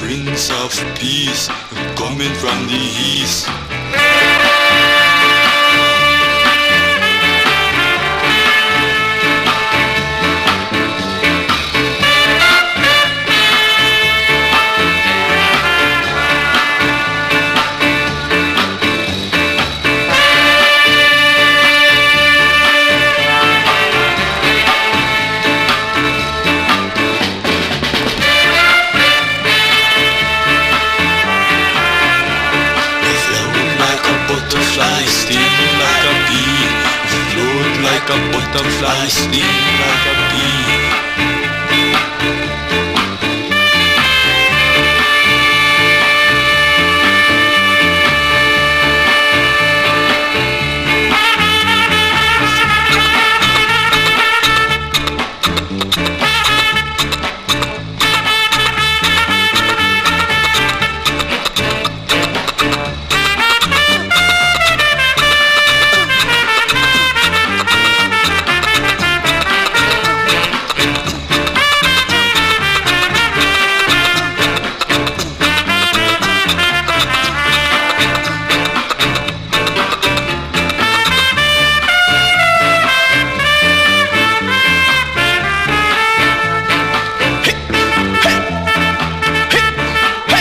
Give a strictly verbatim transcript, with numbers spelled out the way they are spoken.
Prince of Peace, coming from the east. Butterfly, sting like a bee. Float like a butterfly, sting like a bee.